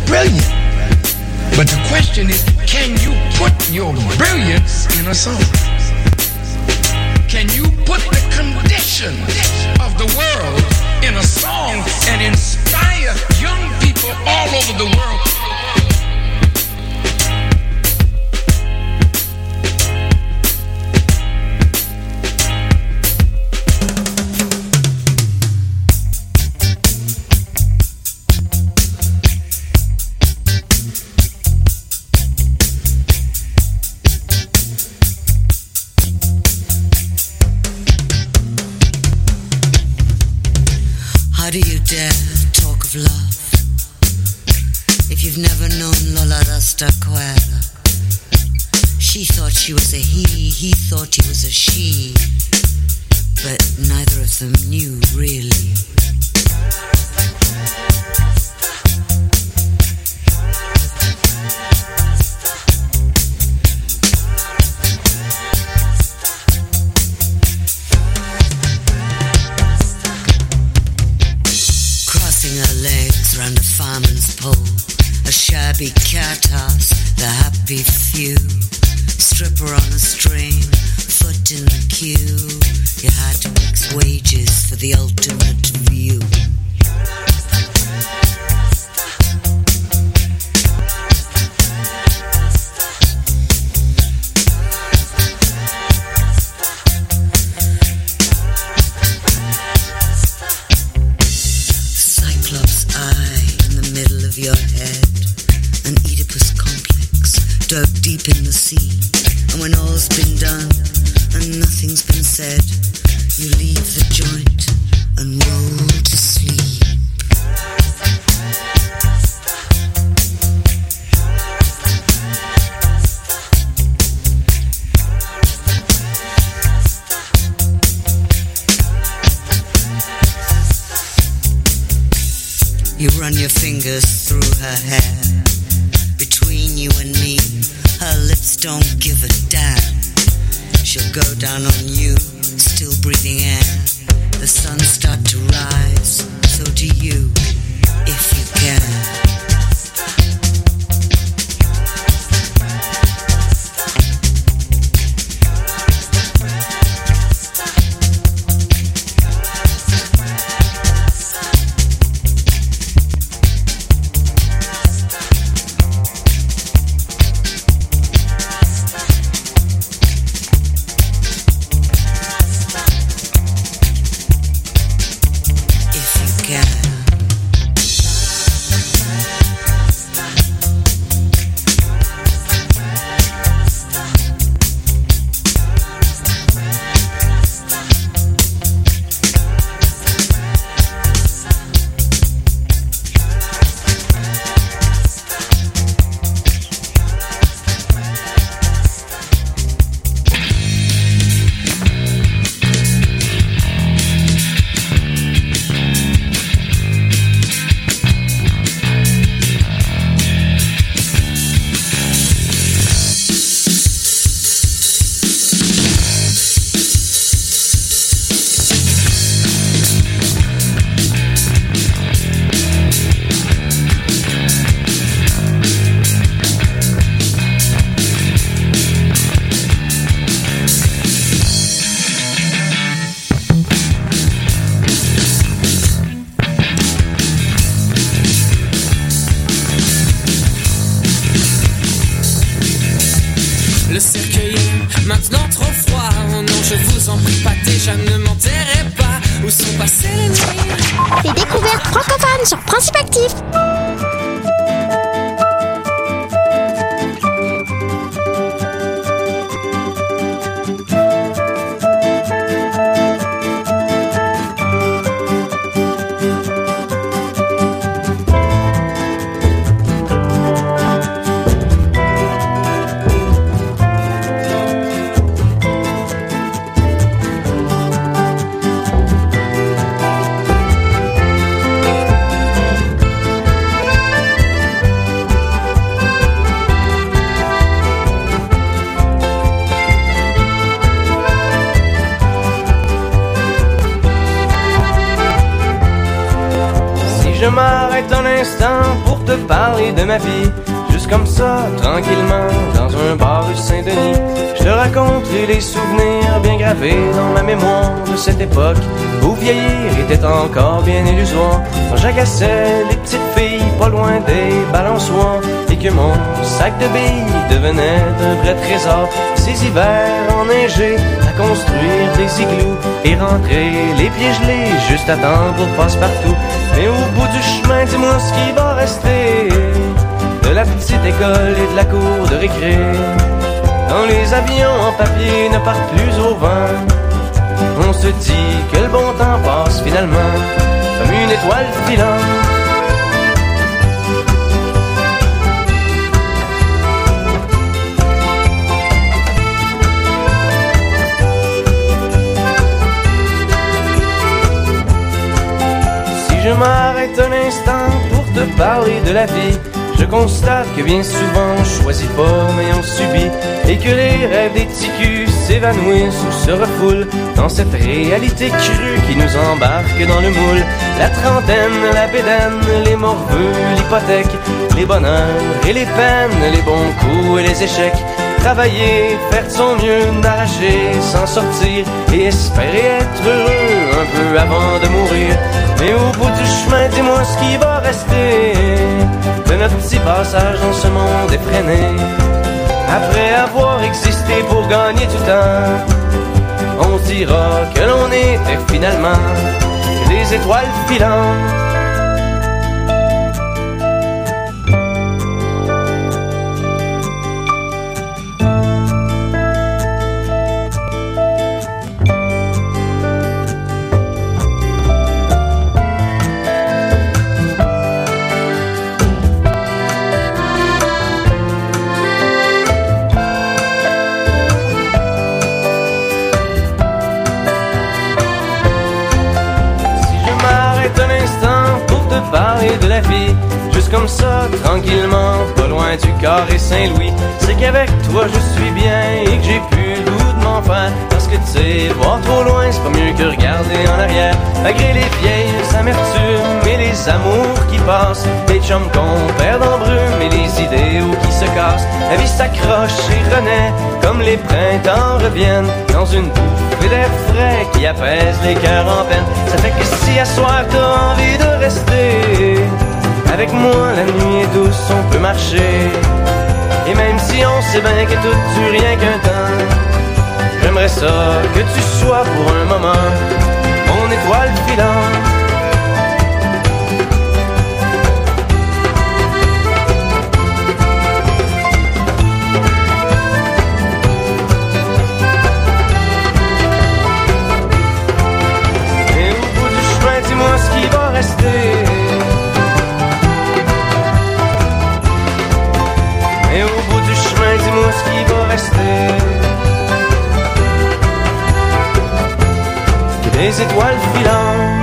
brilliant. But the question is, can you put your brilliance in a song? Can you put the condition of the world in a song and inspire young people all over the world? How do you dare talk of love if you've never known Lola Rastaquera? She thought she was a he thought he was a she, but neither of them knew really. Her legs round a fireman's pole, a shabby cat house, the happy few. Stripper on a string, foot in the queue. You had to mix wages for the ultimate view. Your head, an Oedipus complex dug deep in the sea. And when all's been done and nothing's been said, you leave the joint and roll to sleep. You run your fingers through her hair. Between you and me, her lips don't give a damn. She'll go down on you, still breathing air. The sun start to rise, so do you, if you can. Les découvertes francophones sur Principe Actif. je m'arrête un instant pour te parler de ma vie, juste comme ça, tranquillement, dans un bar rue Saint-Denis, je te raconterai les souvenirs bien gravés dans ma mémoire de cette époque où vieillir était encore bien illusoire, quand j'agaçais les petites filles pas loin des balançoires et que mon sac de billes devenait un vrai trésor. Ces hivers enneigés à construire des igloos et rentrer les pieds gelés juste à temps pour passe-partout. Mais au bout du chemin, dis-moi ce qui va rester de la petite école et de la cour de récré. Quand les avions en papier ne partent plus au vent, on se dit que le bon temps passe finalement comme une étoile filante. Si je m'arrête un instant pour te parler de la vie, je constate que bien souvent on choisit pas mais on subit, et que les rêves des ticus s'évanouissent ou se refoulent dans cette réalité crue qui nous embarque dans le moule. La trentaine, la bédaine, les morveux, l'hypothèque, les bonheurs et les peines, les bons coups et les échecs. Travailler, faire de son mieux, d'arracher, s'en sortir et espérer être heureux un peu avant de mourir. Mais au bout du chemin, dis-moi ce qui va rester de notre petit passage dans ce monde effréné. Après avoir existé pour gagner du temps, on se dira que l'on était finalement des étoiles filantes. Parler de la vie, juste comme ça, tranquillement, pas loin du carré Saint-Louis. C'est qu'avec toi je suis bien et que j'ai plus le goût de m'en faire. Parce que tu sais, voir trop loin, c'est pas mieux que regarder en arrière. Malgré les vieilles amertumes et les amours qui passent, les chums qu'on perd en brume et les idéaux qui se cassent, la vie s'accroche et renaît comme les printemps reviennent dans une bouffée d'air frais qui apaise les cœurs en peine. Ça fait que si à soir t'as envie de rester avec moi, la nuit est douce, on peut marcher. Et même si on sait bien que tout dure rien qu'un temps, j'aimerais ça que tu sois pour un moment mon étoile filante. Et au bout du chemin, dis-moi ce qui va rester. Et au bout du chemin, dis-moi ce qui va rester. Que des étoiles filantes.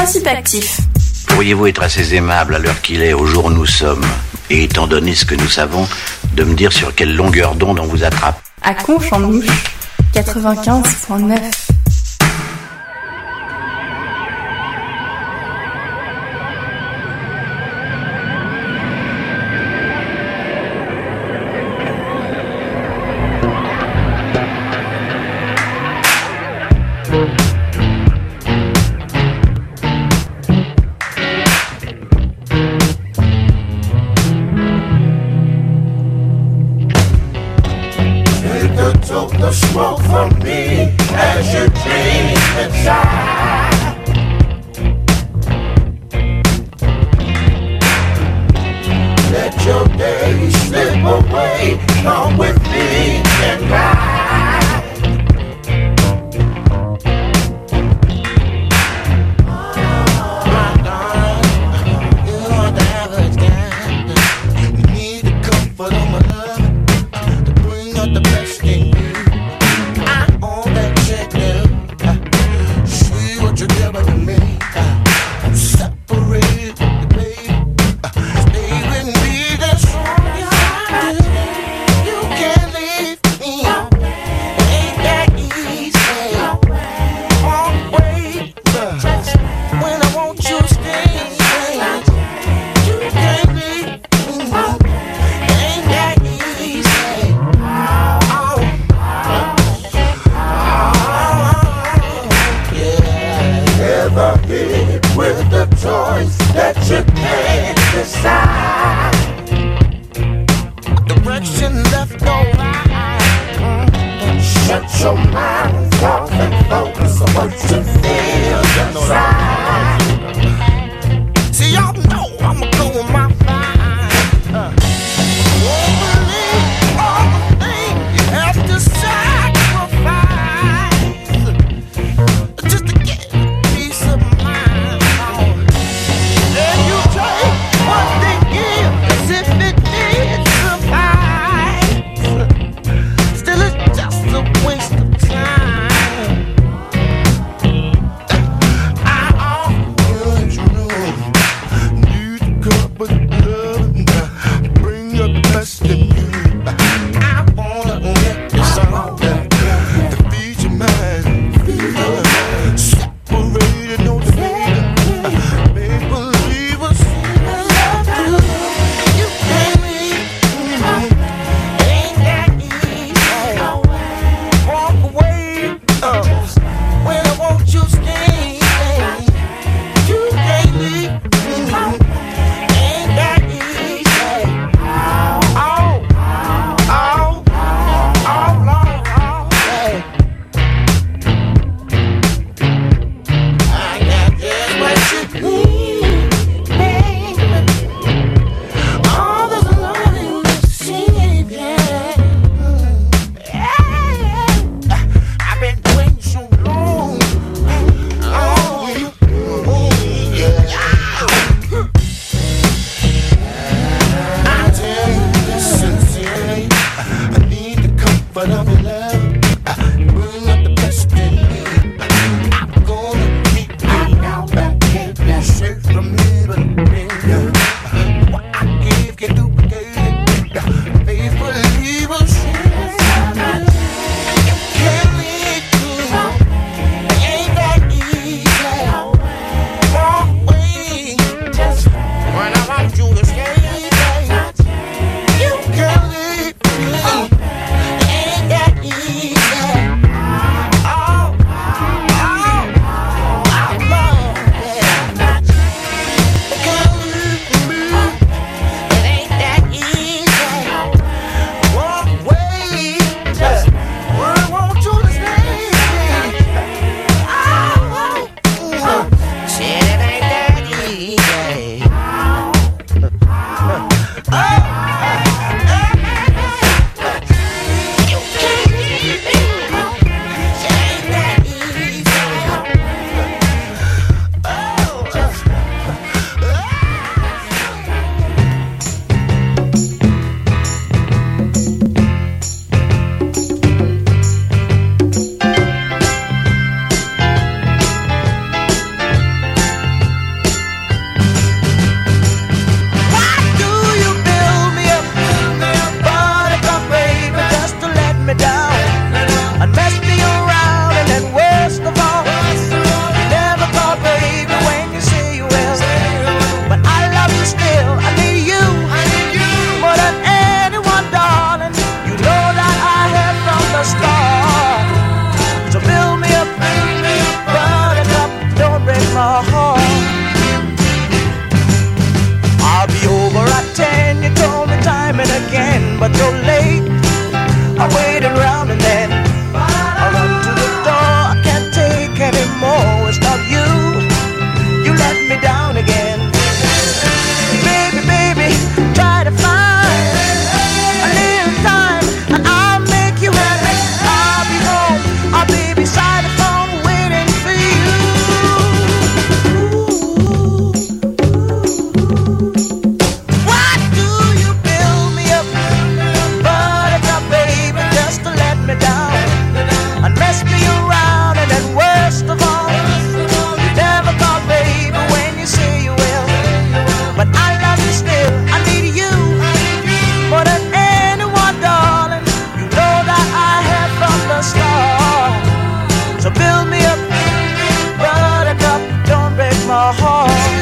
Principe actif. Pourriez-vous être assez aimable à l'heure qu'il est, au jour où nous sommes, et étant donné ce que nous savons, de me dire sur quelle longueur d'onde on vous attrape? À Conche-en-Mouche, 95.9. The smoke from me as you dream inside. Let your days slip away. Come with me and ride. My darling, you are the average guy. You need the comfort of my love to bring out the best in you. Together to me, separate, baby. Stay with me, that's all you have to do. You can't leave me, ain't that easy. Won't wait, when I want you to stay. You can't leave me, ain't that easy. Never hit with the choice that you can't decide. Direction left or right. Shut your mind off and focus on what you feel inside. See, y'all know I'ma go with my mind. Won't believe all the things you have to sacrifice just to get peace of mind. And you take what they give as if it did suffice. Still it's just a waste of time. I heart. I'll be over at 10, you told me time and again, but you're late. I waited around and then I run to the door. I can't take anymore. It's not you. You let me down again. Baby, baby, try to find a little time and I'll make you happy. I'll be home, I'll be beside the phone waiting for you. Why do you build me up, buttercup baby, just to let me down and mess me around? And then worst of all, you never call baby when you say you will. But I love you still, I need you more than anyone, darling. You know that I have from the start. So build me up, buttercup, don't break my heart.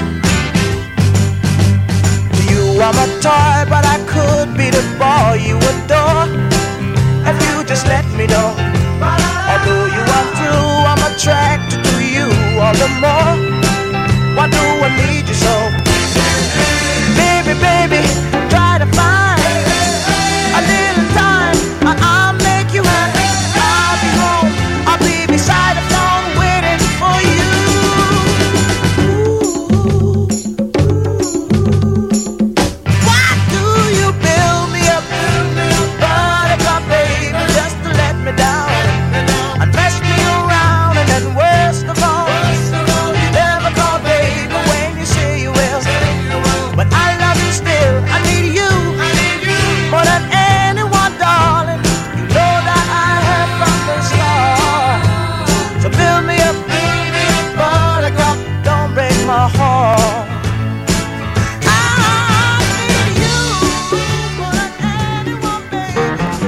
You are my toy, but I could be the boy you adore if you just let me know. Although you are true, I'm attracted to you all the more. Why do I need you so? Baby, baby, try to find a little time and I'll make you happy. I'll be home, I'll be beside the phone waiting for you. Why do you build me up, buttercup baby, just to let me down and mess me around? And then worst of all, you never call baby when you say you will. But I love you still, I need you more than anyone, darling. You know that I have from the start. So build me up, buttercup, don't break my heart. I need you more than anyone, baby.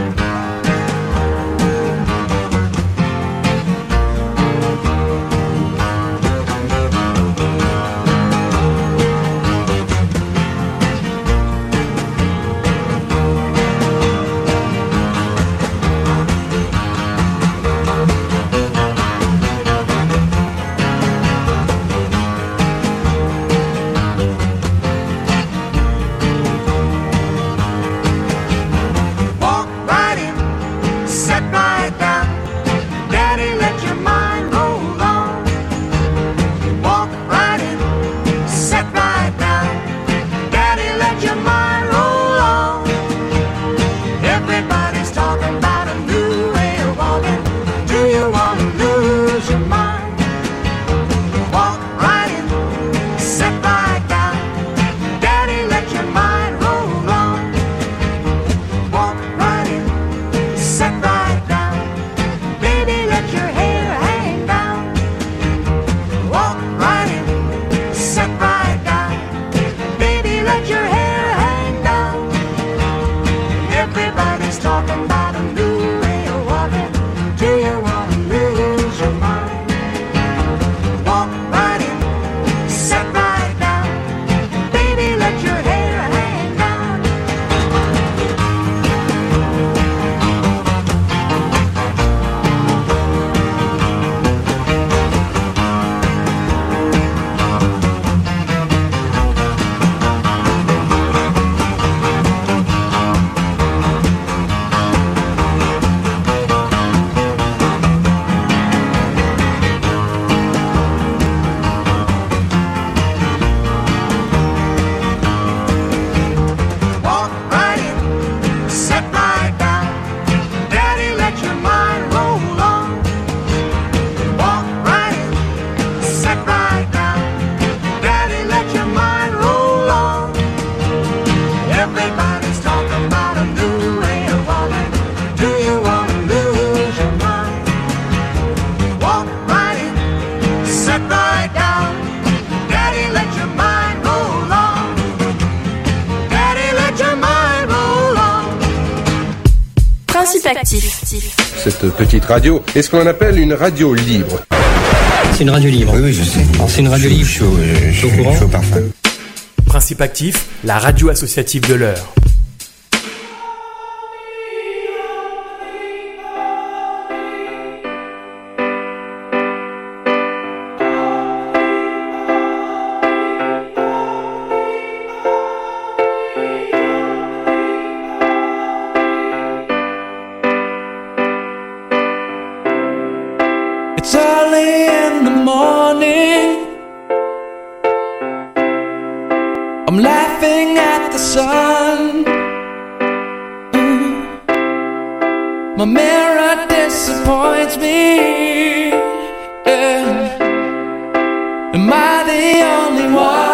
Walk right in, sit right down. Daddy, let your mind roll on. Walk right in, sit right down. Daddy, let your mind roll on. Everybody's talking about a new way of walking. Do you want to lose your mind? Walk right in, sit right down. Daddy, let your mind roll on. Walk right in, sit right down. Baby, let your hair hang down. Walk right in, sit right down. Baby, let your hair hang down. Everybody's talking about a new way of walking. Do you want to lose your mind? Walk right in, sit right down. Baby, let your hair hang down. Walk right in, sit right down. Daddy, let your mind roll on. Walk right in, sit right down. Daddy, let your mind roll on. Everybody's talking about a new way of walking. Do you want to lose your mind? Walk right in, sit right down. Daddy, let your mind roll on. Daddy, let your mind roll on. Principe actif. Cette petite radio est ce qu'on appelle une radio libre. C'est une radio libre. Oui, je sais. C'est une radio libre. Chaud parfum. Principe actif, la radio associative de l'heure. laughing at the sun. My mirror disappoints me. Yeah. Am I the only one?